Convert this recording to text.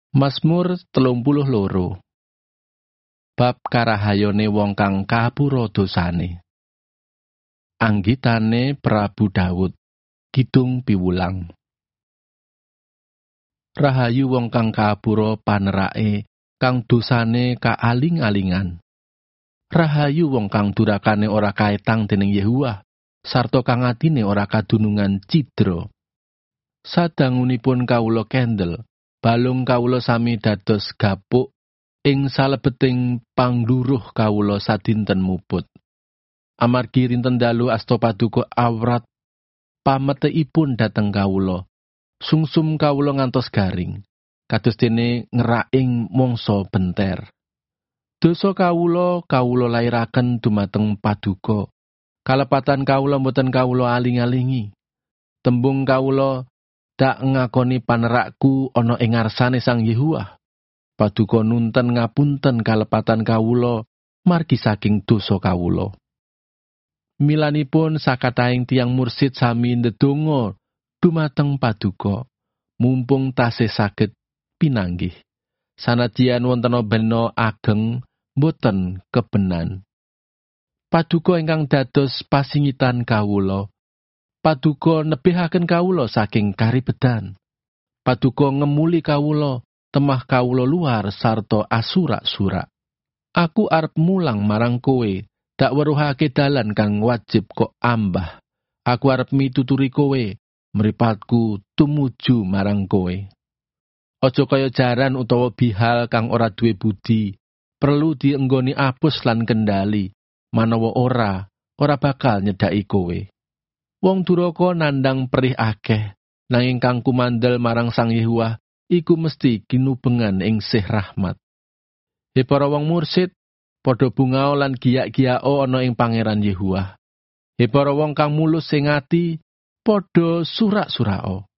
Mazmur 32. Bab karahayone wong kang kapura dosane. Anggitane Prabu Daud, kidung piwulang. Rahayu wong kang kapura panerake, kang dosane kaaling-alingan. Rahayu wong kang durakane ora kaetang dening Yehuwa, sarta kang atine ora kadunungan cidra. Sadangunipun kawula kendel, balung kawula sami dados gapuk, ing salebeting pangluruh kawula sadinten muput. Amargi rinten dalu asta paduka awrat, pameteipun dhateng kawula, sungsum kawula ngantos garing, kados dene ngeraing mangsa benter. Dosa kawula lairaken dumateng paduka, kalepatan kawula boten kawula aling-alingi. Tembung kawula dak ngakoni panerakku ana ing ngarsane Sang Yehuwa. Paduka nunten ngapunten kalepatan kawula margi saking dosa kawula. Milanipun sakataing tiyang mursid sami ndedonga dumateng paduka, mumpung tasih saged pinanggih. Sanadyan wonten bena ageng boten kebenan. Paduka ingkang dados pasingitan kawula, paduka nebihaken kawula saking karibedan. Paduka ngemuli kawula, temah kawula luar sarta asurak-surak. Aku arep mulang marang kowe, dak weruhake dalan kang wajib kok ambah. Aku arep mituturi kowe, mripatku tumuju marang kowe. Aja kaya jaran utawa bihal kang ora duwe budi, perlu dienggoni apus lan kendali, manawa ora bakal nyedhaki kowe. Wong duraka nandang perih akeh, nanging kang kumandel marang Sang Yehuwa iku mesti kinubengan ing sih rahmat. Para wong mursid, padha bungao lan giyak-giyao ana ing Pangeran Yehuwa. Para wong kang mulus sing ati, padha surak-surao.